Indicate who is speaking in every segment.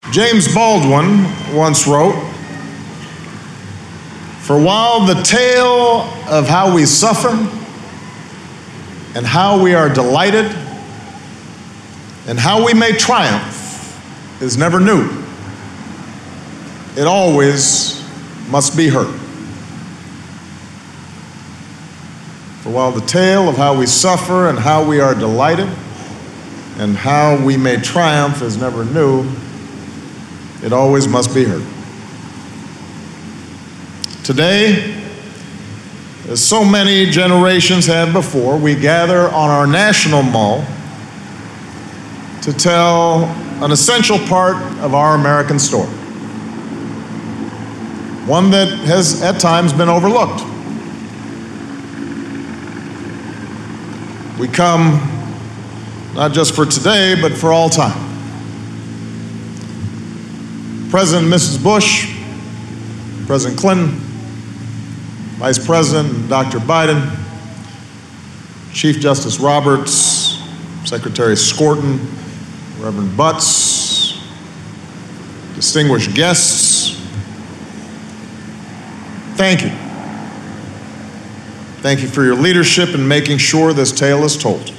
Speaker 1: James Baldwin once wrote, "For while the tale of how we suffer and how we are delighted and how we may triumph is never new, it always must be heard." For while the tale of how we suffer and how we are delighted and how we may triumph is never new, it always must be heard. Today, as so many generations have before, we gather on our national mall to tell an essential part of our American story, one that has at times been overlooked. We come not just for today, but for all time. President and Mrs. Bush, President Clinton, Vice President Dr. Biden, Chief Justice Roberts, Secretary Skorton, Reverend Butts, distinguished guests, thank you. Thank you for your leadership in making sure this tale is told.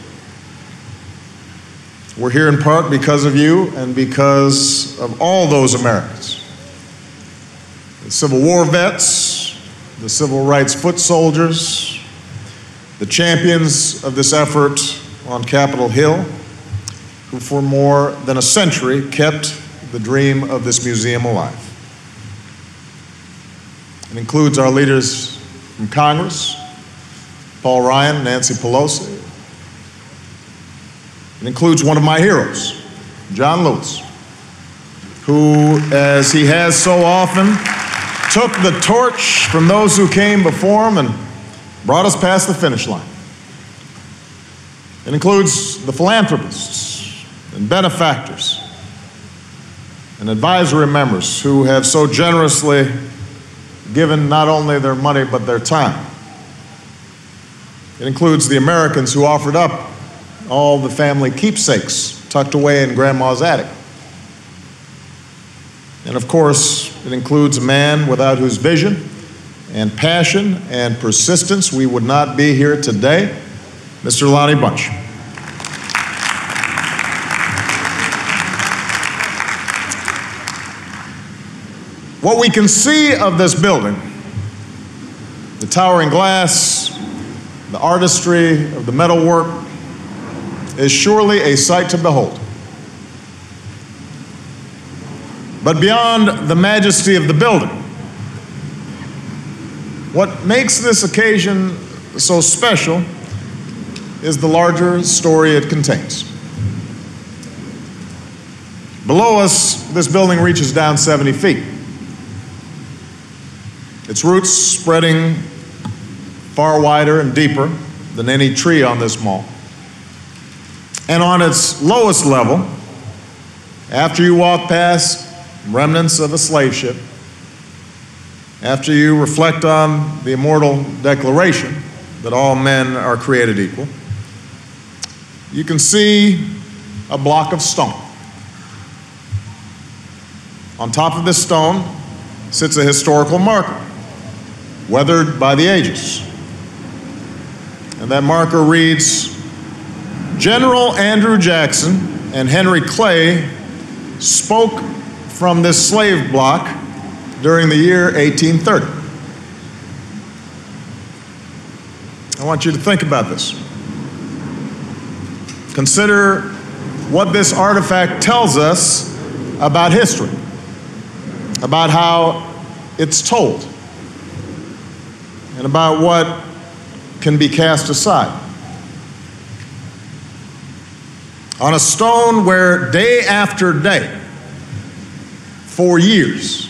Speaker 1: We're here in part because of you and because of all those Americans. The Civil War vets, the civil rights foot soldiers, the champions of this effort on Capitol Hill, who for more than a century kept the dream of this museum alive. It includes our leaders from Congress, Paul Ryan, Nancy Pelosi. It includes one of my heroes, John Lewis, who, as he has so often, took the torch from those who came before him and brought us past the finish line. It includes the philanthropists and benefactors and advisory members who have so generously given not only their money but their time. It includes the Americans who offered up all the family keepsakes tucked away in Grandma's attic. And of course, it includes a man without whose vision and passion and persistence we would not be here today, Mr. Lonnie Bunch. What we can see of this building, the towering glass, the artistry of the metalwork, is surely a sight to behold. But beyond the majesty of the building, what makes this occasion so special is the larger story it contains. Below us, this building reaches down 70 feet. Its roots spreading far wider and deeper than any tree on this mall. And on its lowest level, after you walk past remnants of a slave ship, after you reflect on the immortal declaration that all men are created equal, you can see a block of stone. On top of this stone sits a historical marker, weathered by the ages. And that marker reads, "General Andrew Jackson and Henry Clay spoke from this slave block during the year 1830. I want you to think about this. Consider what this artifact tells us about history, about how it's told, and about what can be cast aside. On a stone where day after day, for years,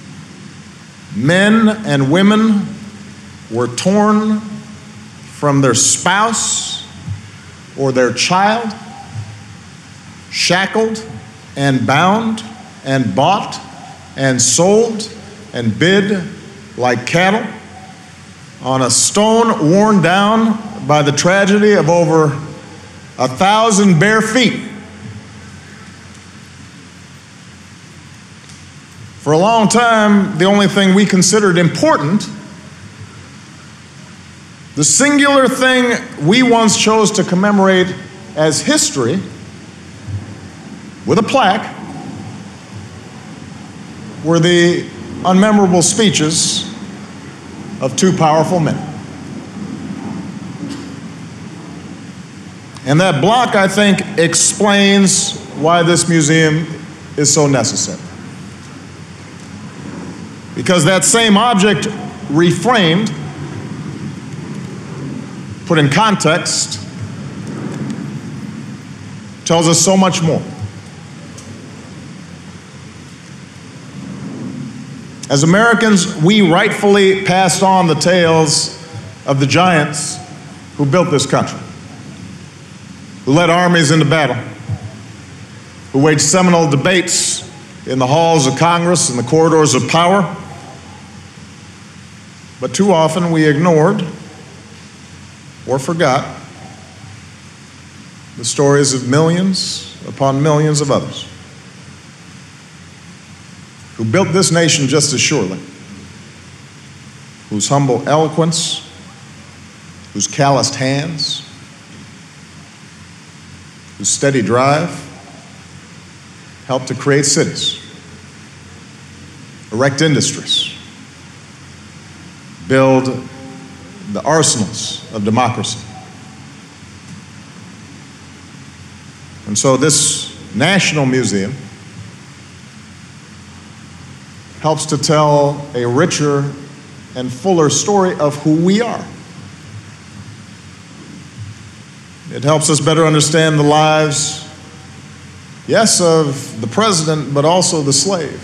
Speaker 1: men and women were torn from their spouse or their child, shackled and bound and bought and sold and bid like cattle, on a stone worn down by the tragedy of over 1,000 bare feet. For a long time, the only thing we considered important, the singular thing we once chose to commemorate as history with a plaque, were the unmemorable speeches of two powerful men. And that block, I think, explains why this museum is so necessary. Because that same object, reframed, put in context, tells us so much more. As Americans, we rightfully passed on the tales of the giants who built this country, who led armies into battle, who waged seminal debates in the halls of Congress and the corridors of power. But too often we ignored or forgot the stories of millions upon millions of others who built this nation just as surely, whose humble eloquence, whose calloused hands, whose steady drive helped to create cities, erect industries, build the arsenals of democracy. And so this National Museum helps to tell a richer and fuller story of who we are. It helps us better understand the lives, yes, of the president, but also the slave,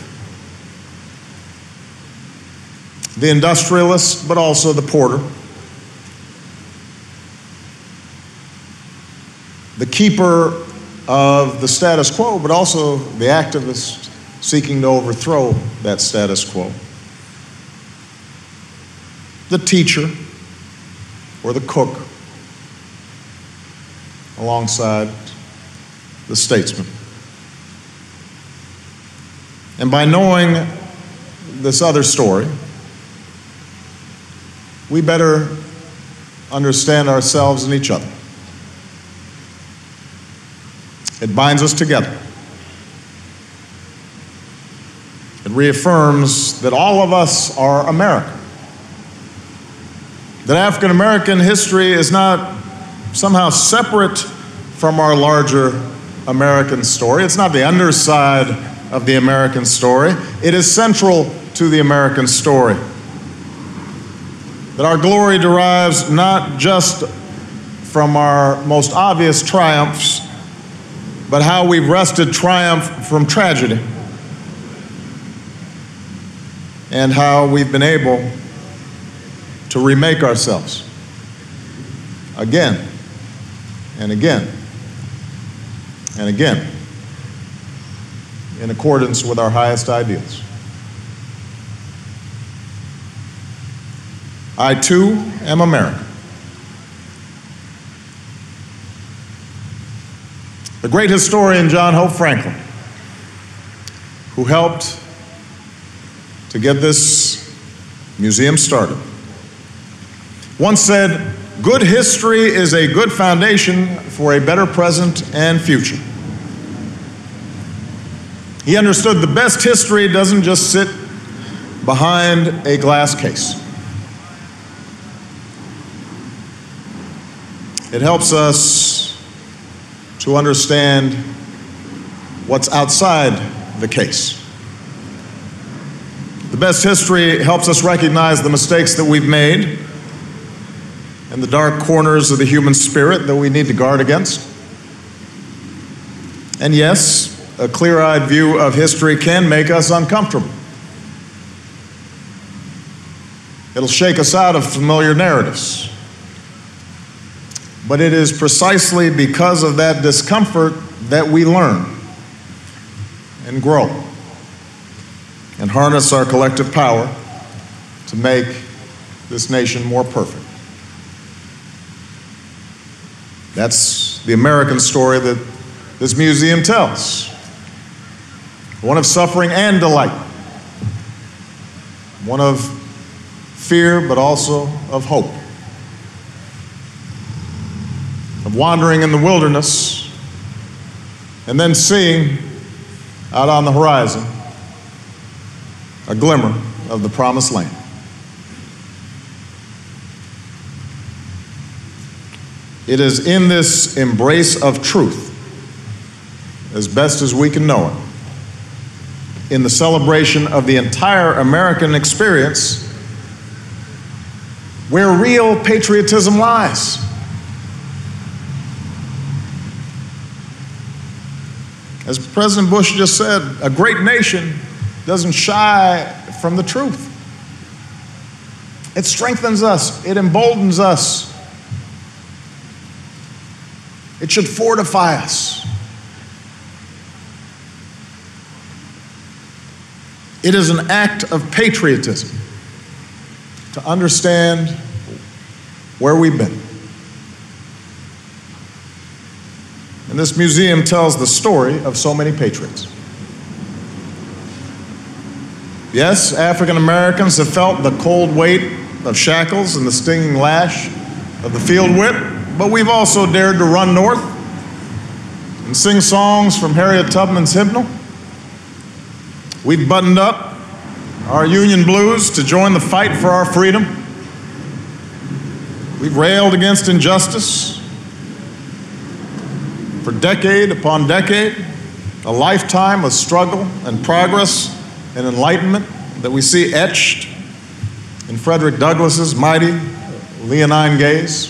Speaker 1: the industrialist, but also the porter, the keeper of the status quo, but also the activist seeking to overthrow that status quo, the teacher or the cook alongside the statesman. And by knowing this other story, we better understand ourselves and each other. It binds us together. It reaffirms that all of us are American. That African American history is not somehow separate from our larger American story. It's not the underside of the American story. It is central to the American story. That our glory derives not just from our most obvious triumphs, but how we've wrested triumph from tragedy, and how we've been able to remake ourselves again and again and again in accordance with our highest ideals. I too am American. The great historian John Hope Franklin, who helped to get this museum started, once said, "Good history is a good foundation for a better present and future." He understood the best history doesn't just sit behind a glass case. It helps us to understand what's outside the case. The best history helps us recognize the mistakes that we've made and the dark corners of the human spirit that we need to guard against. And yes, a clear-eyed view of history can make us uncomfortable. It'll shake us out of familiar narratives. But it is precisely because of that discomfort that we learn and grow and harness our collective power to make this nation more perfect. That's the American story that this museum tells. One of suffering and delight, one of fear, but also of hope, of wandering in the wilderness and then seeing out on the horizon a glimmer of the promised land. It is in this embrace of truth, as best as we can know it, in the celebration of the entire American experience, where real patriotism lies. As President Bush just said, a great nation doesn't shy from the truth. It strengthens us, it emboldens us. It should fortify us. It is an act of patriotism to understand where we've been. And this museum tells the story of so many patriots. Yes, African Americans have felt the cold weight of shackles and the stinging lash of the field whip, but we've also dared to run north and sing songs from Harriet Tubman's hymnal. We've buttoned up our Union blues to join the fight for our freedom. We've railed against injustice for decade upon decade, a lifetime of struggle and progress and enlightenment that we see etched in Frederick Douglass's mighty leonine gaze.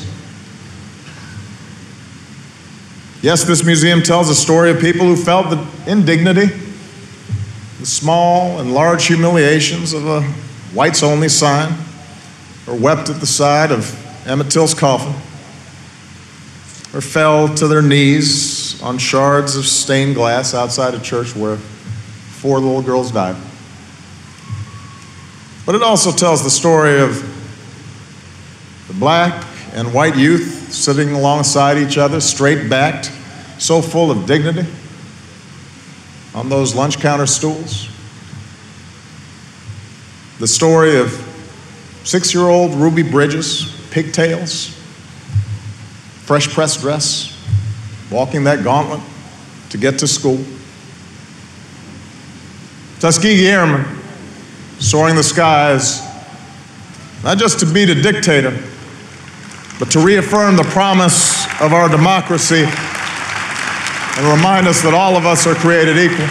Speaker 1: Yes, this museum tells a story of people who felt the indignity, the small and large humiliations of a whites-only sign, or wept at the side of Emmett Till's coffin, or fell to their knees on shards of stained glass outside a church where 4 little girls died. But it also tells the story of the black and white youth sitting alongside each other, straight-backed, so full of dignity, on those lunch counter stools. The story of 6-year-old Ruby Bridges, pigtails, fresh pressed dress, walking that gauntlet to get to school. Tuskegee Airmen soaring the skies, not just to beat a dictator, but to reaffirm the promise of our democracy and remind us that all of us are created equal.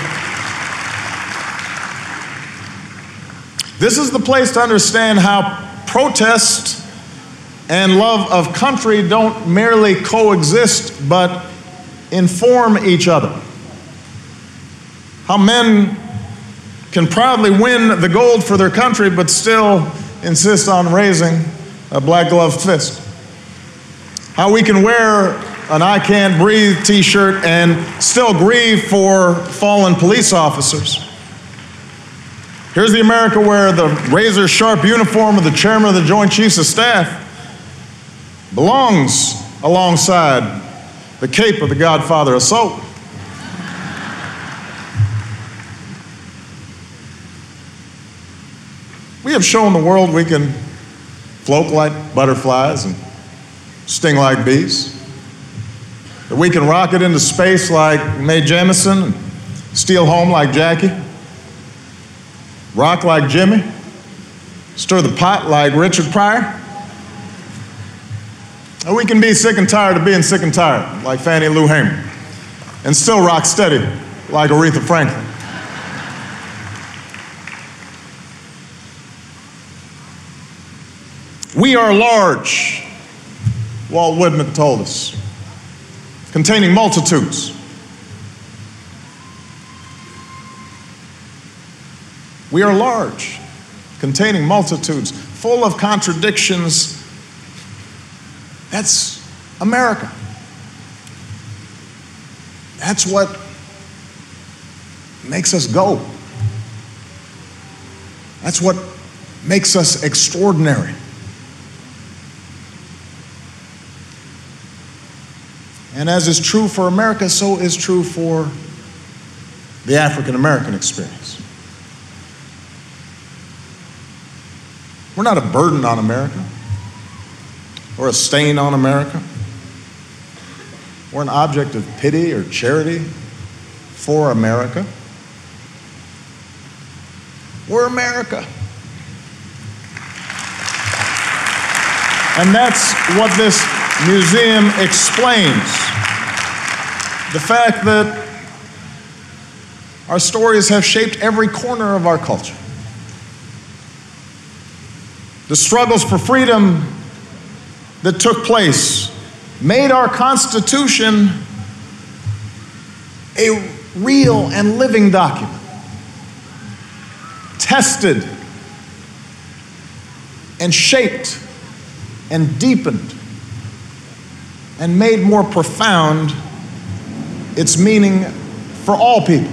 Speaker 1: This is the place to understand how protest and love of country don't merely coexist, but inform each other. How men can proudly win the gold for their country, but still insist on raising a black-gloved fist. How we can wear an I Can't Breathe t-shirt and still grieve for fallen police officers. Here's the America where the razor-sharp uniform of the chairman of the Joint Chiefs of Staff belongs alongside the cape of the Godfather of Soap. We have shown the world we can float like butterflies and sting like bees, that we can rocket into space like Mae Jemison and steal home like Jackie, rock like Jimmy, stir the pot like Richard Pryor. And we can be sick and tired of being sick and tired like Fannie Lou Hamer, and still rock steady like Aretha Franklin. We are large, Walt Whitman told us, containing multitudes. We are large, containing multitudes, full of contradictions. That's America. That's what makes us go. That's what makes us extraordinary. And as is true for America, so is true for the African American experience. We're not a burden on America or a stain on America. We're an object of pity or charity for America. We're America. And that's what this museum explains. The fact that our stories have shaped every corner of our culture. The struggles for freedom that took place made our Constitution a real and living document, tested and shaped and deepened and made more profound its meaning for all people.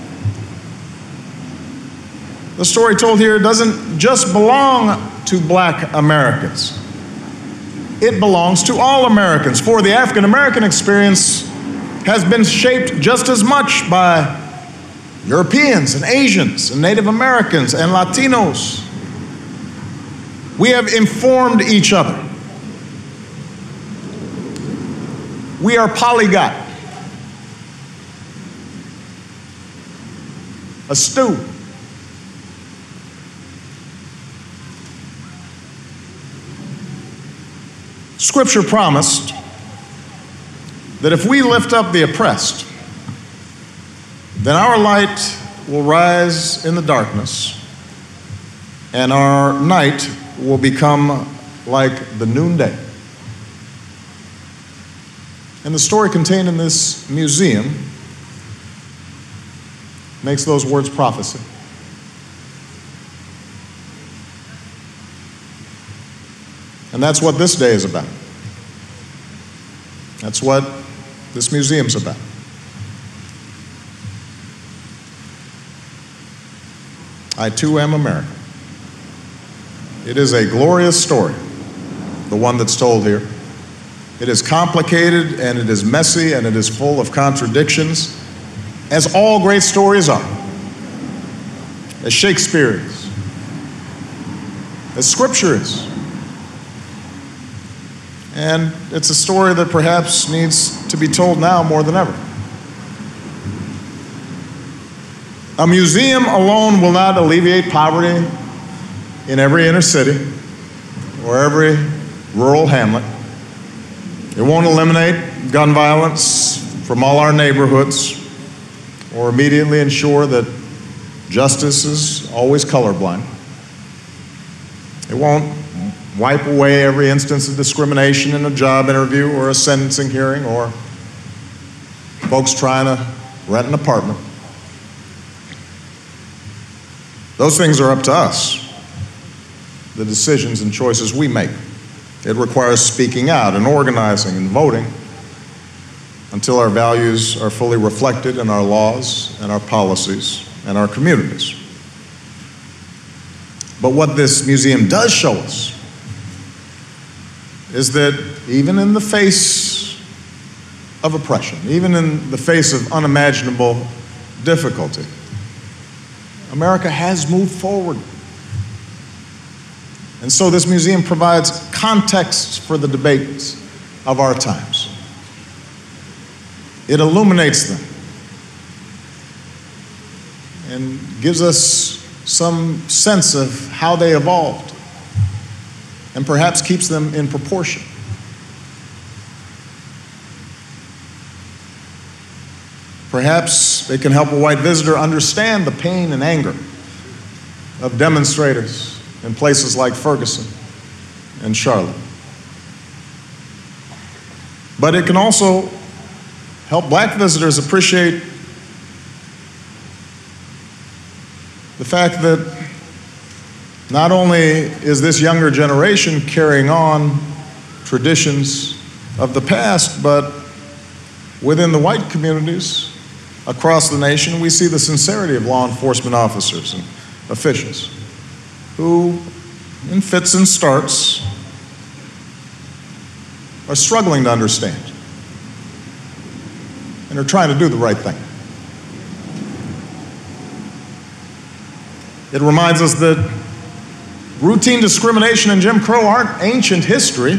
Speaker 1: The story told here doesn't just belong to Black Americans. It belongs to all Americans, for the African American experience has been shaped just as much by Europeans and Asians and Native Americans and Latinos. We have informed each other. We are polyglot, astute, Scripture promised that if we lift up the oppressed, then our light will rise in the darkness, and our night will become like the noonday. And the story contained in this museum makes those words prophecy. And that's what this day is about. That's what this museum's about. I too am American. It is a glorious story, the one that's told here. It is complicated and it is messy and it is full of contradictions, as all great stories are, as Shakespeare is, as Scripture is. And it's a story that perhaps needs to be told now more than ever. A museum alone will not alleviate poverty in every inner city or every rural hamlet. It won't eliminate gun violence from all our neighborhoods or immediately ensure that justice is always colorblind. It won't wipe away every instance of discrimination in a job interview or a sentencing hearing or folks trying to rent an apartment. Those things are up to us, the decisions and choices we make. It requires speaking out and organizing and voting until our values are fully reflected in our laws and our policies and our communities. But what this museum does show us is that even in the face of oppression, even in the face of unimaginable difficulty, America has moved forward. And so this museum provides context for the debates of our times. It illuminates them and gives us some sense of how they evolved and perhaps keeps them in proportion. Perhaps it can help a white visitor understand the pain and anger of demonstrators in places like Ferguson and Charlotte. But it can also help Black visitors appreciate the fact that not only is this younger generation carrying on traditions of the past, but within the white communities across the nation, we see the sincerity of law enforcement officers and officials who, in fits and starts, are struggling to understand and are trying to do the right thing. It reminds us that Routine discrimination and Jim Crow aren't ancient history.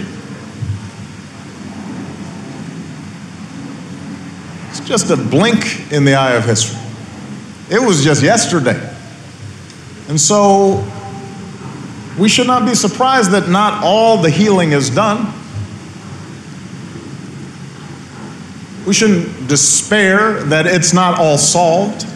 Speaker 1: It's just a blink in the eye of history. It was just yesterday. And so we should not be surprised that not all the healing is done. We shouldn't despair that it's not all solved.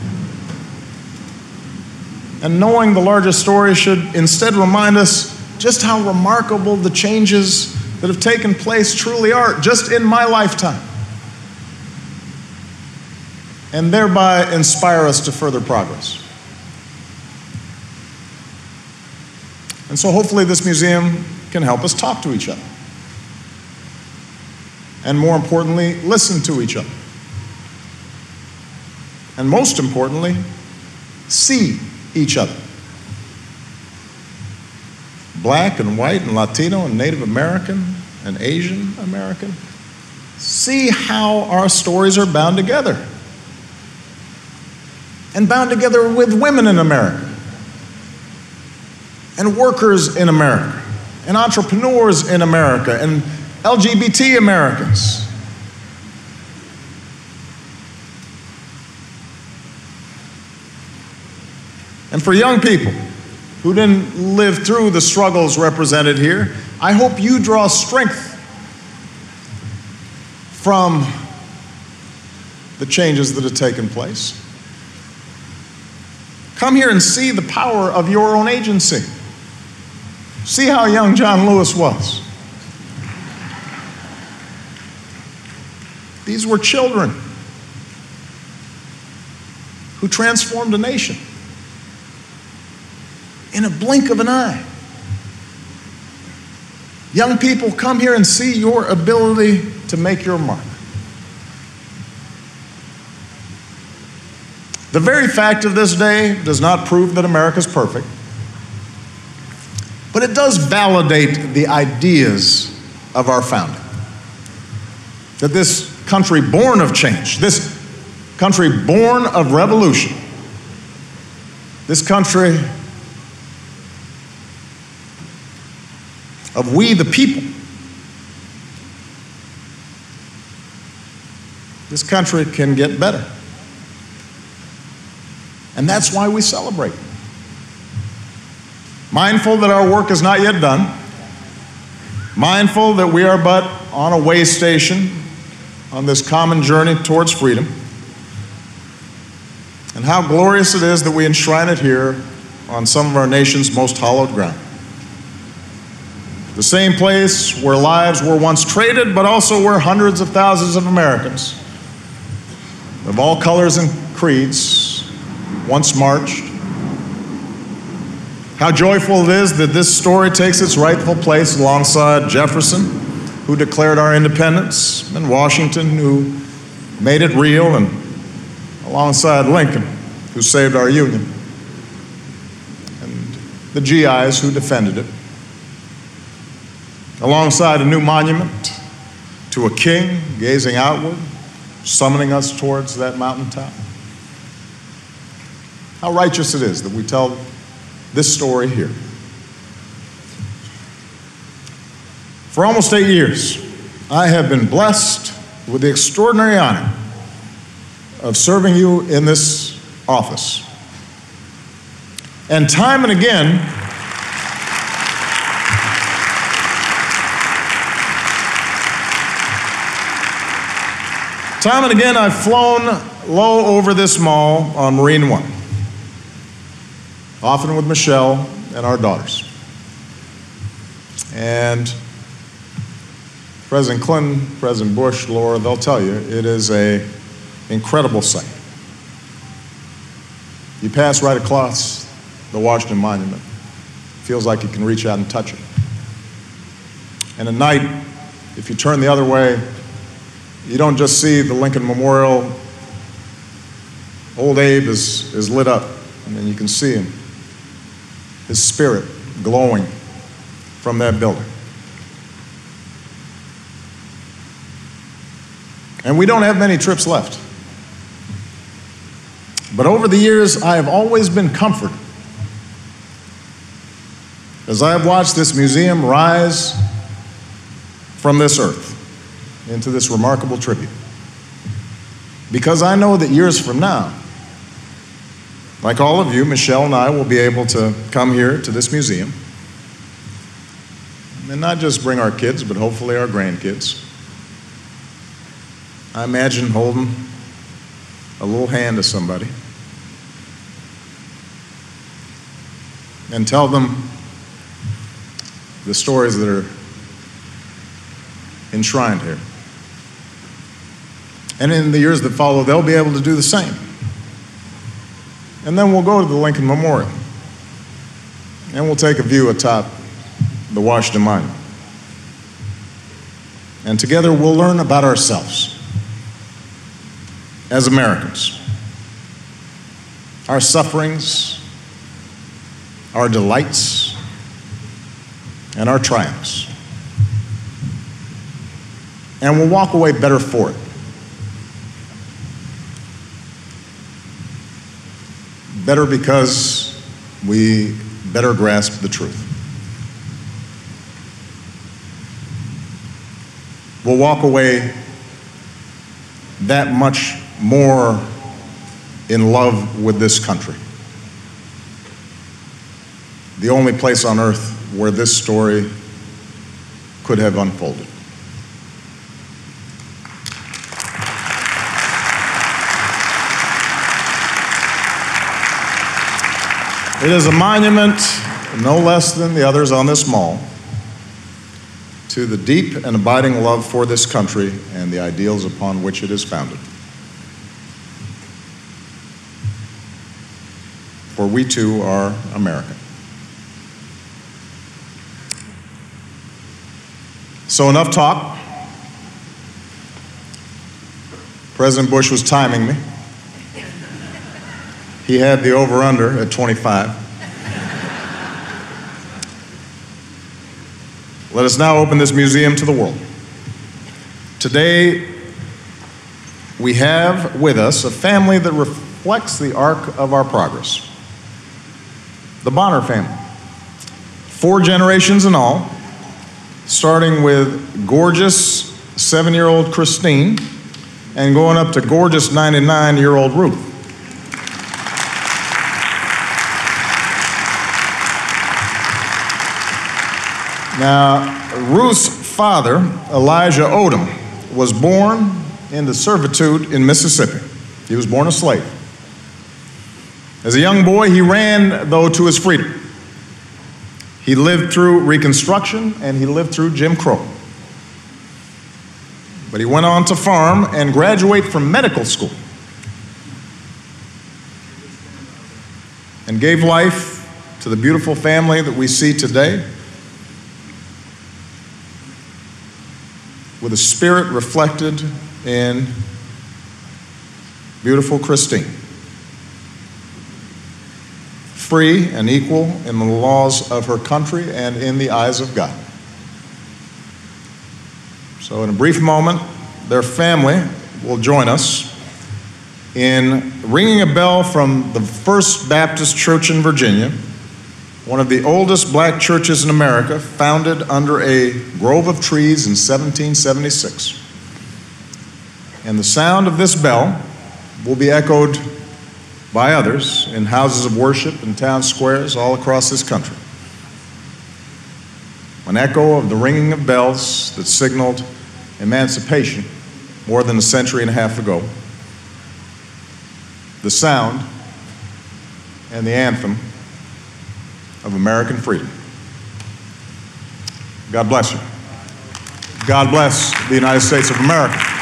Speaker 1: And knowing the larger story should instead remind us just how remarkable the changes that have taken place truly are, just in my lifetime. And thereby inspire us to further progress. And so hopefully this museum can help us talk to each other. And more importantly, listen to each other. And most importantly, see each other. Black and white and Latino and Native American and Asian American. See how our stories are bound together. And bound together with women in America. And workers in America. And entrepreneurs in America. And LGBT Americans. And for young people who didn't live through the struggles represented here, I hope you draw strength from the changes that have taken place. Come here and see the power of your own agency. See how young John Lewis was. These were children who transformed a nation in a blink of an eye. Young people, come here and see your ability to make your mark. The very fact of this day does not prove that America's perfect, but it does validate the ideas of our founding. That this country born of change, this country born of revolution, this country of we the people, this country can get better. And that's why we celebrate. Mindful that our work is not yet done, mindful that we are but on a way station on this common journey towards freedom, and how glorious it is that we enshrine it here on some of our nation's most hallowed ground. The same place where lives were once traded, but also where hundreds of thousands of Americans of all colors and creeds once marched. How joyful it is that this story takes its rightful place alongside Jefferson, who declared our independence, and Washington, who made it real, and alongside Lincoln, who saved our Union, and the GIs who defended it. Alongside a new monument to a king gazing outward, summoning us towards that mountaintop. How righteous it is that we tell this story here. For almost 8 years, I have been blessed with the extraordinary honor of serving you in this office. And time and again, I've flown low over this mall on Marine One, often with Michelle and our daughters. And President Clinton, President Bush, Laura, they'll tell you, it is an incredible sight. You pass right across the Washington Monument. Feels like you can reach out and touch it. And at night, if you turn the other way, you don't just see the Lincoln Memorial. Old Abe is lit up, and then you can see him, his spirit glowing from that building. And we don't have many trips left. But over the years, I have always been comforted as I have watched this museum rise from this earth into this remarkable tribute. Because I know that years from now, like all of you, Michelle and I will be able to come here to this museum and not just bring our kids, but hopefully our grandkids. I imagine holding a little hand to somebody and tell them the stories that are enshrined here. And in the years that follow, they'll be able to do the same. And then we'll go to the Lincoln Memorial, and we'll take a view atop the Washington Monument. And together we'll learn about ourselves as Americans, our sufferings, our delights, and our triumphs. And we'll walk away better for it. Better because we better grasp the truth. We'll walk away that much more in love with this country. The only place on earth where this story could have unfolded. It is a monument, no less than the others on this mall, to the deep and abiding love for this country and the ideals upon which it is founded. For we too are American. So enough talk. President Bush was timing me. He had the over-under at 25. Let us now open this museum to the world. Today, we have with us a family that reflects the arc of our progress. The Bonner family. 4 generations in all, starting with gorgeous 7-year-old Christine and going up to gorgeous 99-year-old Ruth. Now, Ruth's father, Elijah Odom, was born into servitude in Mississippi. He was born a slave. As a young boy, he ran, though, to his freedom. He lived through Reconstruction and he lived through Jim Crow. But he went on to farm and graduate from medical school and gave life to the beautiful family that we see today, with a spirit reflected in beautiful Christine. Free and equal in the laws of her country and in the eyes of God. So in a brief moment, their family will join us in ringing a bell from the First Baptist Church in Virginia, one of the oldest black churches in America, founded under a grove of trees in 1776. And the sound of this bell will be echoed by others in houses of worship and town squares all across this country. An echo of the ringing of bells that signaled emancipation more than a century and a half ago. The sound and the anthem of American freedom. God bless you. God bless the United States of America.